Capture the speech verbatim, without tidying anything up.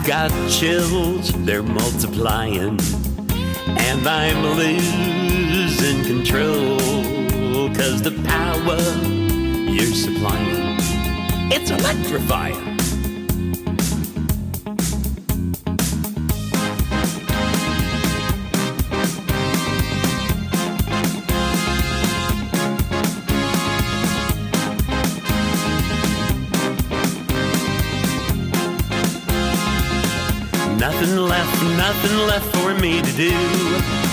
got chills, they're multiplying, and I'm losing control, 'cause the power you're supplying, it's electrifying. Nothing left, nothing left for me to do.